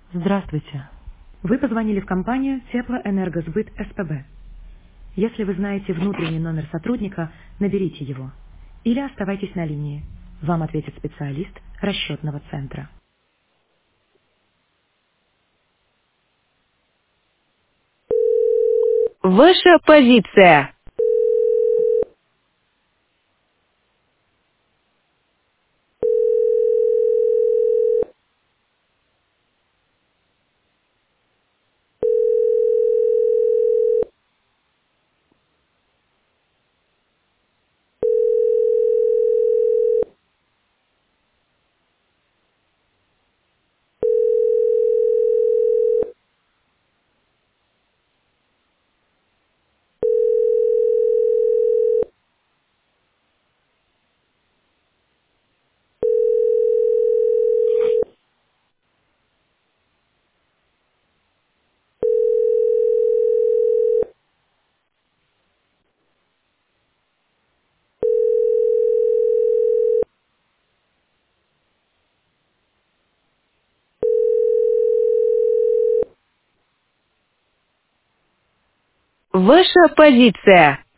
Здравствуйте. Вы позвонили в компанию Теплоэнергосбыт СПБ. Если вы знаете внутренний номер сотрудника, наберите его. Или оставайтесь на линии. Вам ответит специалист расчетного центра. Ваша позиция. Ваша позиция.